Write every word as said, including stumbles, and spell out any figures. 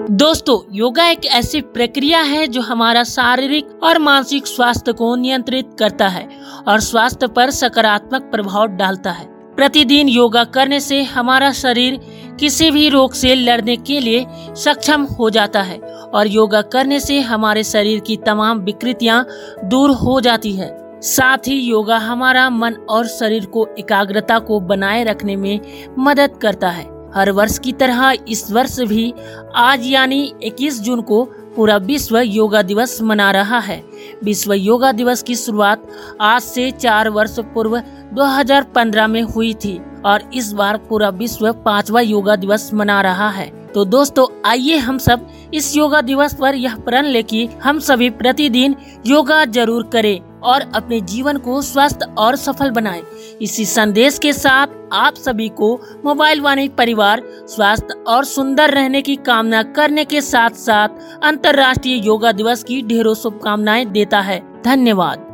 दोस्तों, योगा एक ऐसी प्रक्रिया है जो हमारा शारीरिक और मानसिक स्वास्थ्य को नियंत्रित करता है और स्वास्थ्य पर सकारात्मक प्रभाव डालता है। प्रतिदिन योगा करने से हमारा शरीर किसी भी रोग से लड़ने के लिए सक्षम हो जाता है और योगा करने से हमारे शरीर की तमाम विकृतियां दूर हो जाती है। साथ ही योगा हमारा मन और शरीर को एकाग्रता को बनाए रखने में मदद करता है। हर वर्ष की तरह इस वर्ष भी आज यानी इक्कीस जून को पूरा विश्व योगा दिवस मना रहा है। विश्व योगा दिवस की शुरुआत आज से चार वर्ष पूर्व दो हज़ार पंद्रह में हुई थी और इस बार पूरा विश्व पांचवा योगा दिवस मना रहा है। तो दोस्तों, आइए हम सब इस योगा दिवस पर यह प्रण लें कि हम सभी प्रतिदिन योगा जरूर करें और अपने जीवन को स्वस्थ और सफल बनाएं। इसी संदेश के साथ आप सभी को मोबाइल वाणी परिवार स्वस्थ और सुंदर रहने की कामना करने के साथ साथ अंतर्राष्ट्रीय योगा दिवस की ढेरों शुभकामनाएं देता है। धन्यवाद।